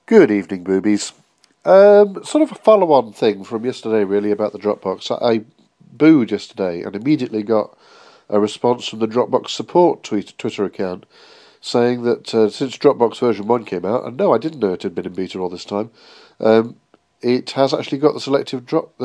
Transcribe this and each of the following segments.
Good evening, boobies. Sort of a follow-on thing from yesterday, really, about the Dropbox. I booed yesterday and immediately got a response from the Dropbox support Twitter account saying that since Dropbox version 1 came out, and no, I didn't know it had been in beta all this time, it has actually got the selective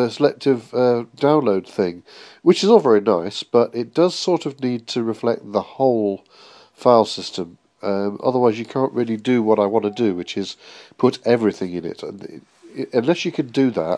download thing, which is all very nice, but it does sort of need to reflect the whole file system. Otherwise, you can't really do what I want to do, which is put everything in it. And unless you can do that,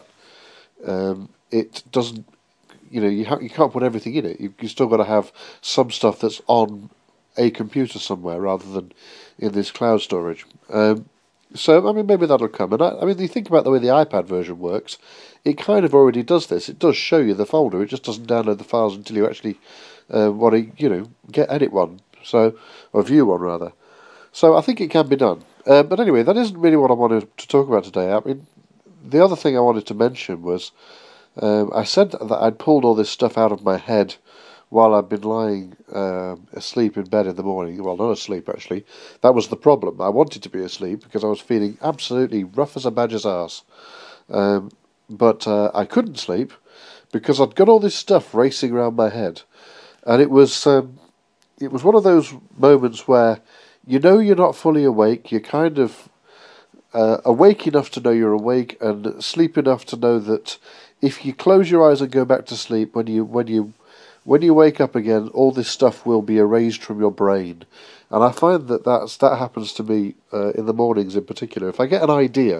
it doesn't. You can't put everything in it. You still got to have some stuff that's on a computer somewhere rather than in this cloud storage. So, I mean, maybe that'll come. And I mean, you think about the way the iPad version works, it kind of already does this. It does show you the folder. It just doesn't download the files until you actually want to, edit one. So, or view one rather. So I think it can be done. But anyway, that isn't really what I wanted to talk about today. I mean, the other thing I wanted to mention was I said that I'd pulled all this stuff out of my head while I'd been lying asleep in bed in the morning. Well, not asleep, actually. That was the problem. I wanted to be asleep because I was feeling absolutely rough as a badger's arse. But I couldn't sleep because I'd got all this stuff racing around my head. And it was one of those moments where you're not fully awake. You're kind of awake enough to know you're awake, and asleep enough to know that if you close your eyes and go back to sleep, when you wake up again, all this stuff will be erased from your brain. And I find that happens to me in the mornings in particular. If I get an idea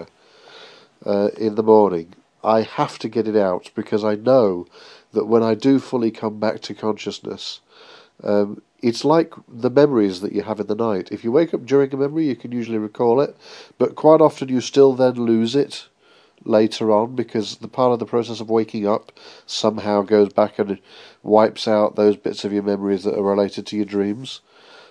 in the morning, I have to get it out because I know that when I do fully come back to consciousness, it's like the memories that you have in the night. If you wake up during a memory, you can usually recall it, but quite often you still then lose it later on because the part of the process of waking up somehow goes back and wipes out those bits of your memories that are related to your dreams.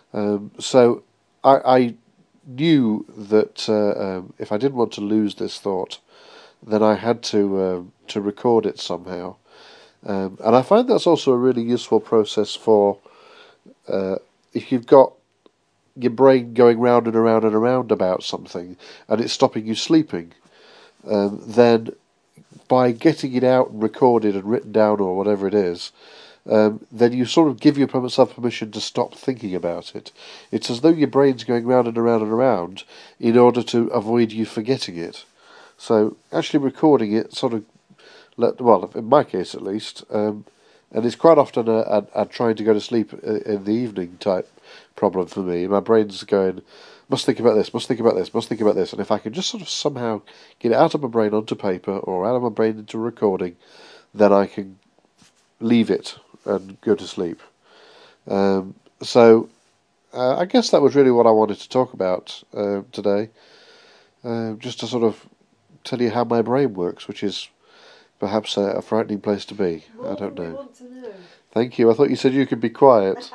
So I knew that if I didn't want to lose this thought, then I had to record it somehow. And I find that's also a really useful process for if you've got your brain going round and around and around about something and it's stopping you sleeping, then by getting it out and recorded and written down or whatever it is, then you sort of give yourself permission to stop thinking about it. It's as though your brain's going round and around and around in order to avoid you forgetting it. So actually recording it sort of, well, in my case at least, and it's quite often a trying to go to sleep in the evening type problem for me. My brain's going, must think about this, must think about this, must think about this. And if I can just sort of somehow get it out of my brain onto paper or out of my brain into a recording, then I can leave it and go to sleep. So I guess that was really what I wanted to talk about today. Just to sort of tell you how my brain works, which is perhaps a frightening place to be. More I don't know. We want to know. Thank you. I thought you said you could be quiet.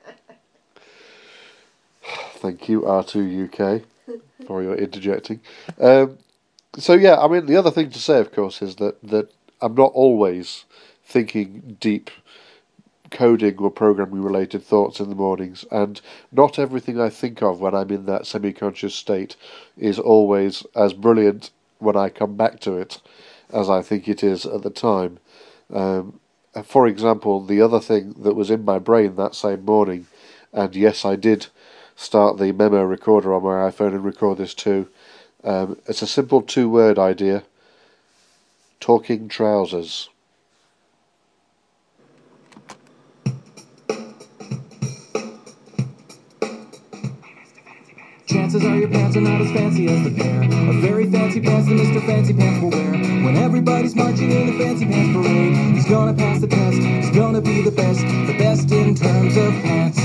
Thank you, R2 UK, for your interjecting. So yeah, I mean, the other thing to say, of course, is that I'm not always thinking deep coding or programming related thoughts in the mornings, and not everything I think of when I'm in that semi-conscious state is always as brilliant when I come back to it as I think it is at the time. For example, the other thing that was in my brain that same morning, and yes, I did start the memo recorder on my iPhone and record this too. It's a simple 2-word idea: talking trousers. Chances are your pants are not as fancy as the pair of very fancy pants that Mr. Fancy Pants will wear. When everybody's marching in the fancy pants parade, he's gonna pass the test, he's gonna be the best in terms of pants.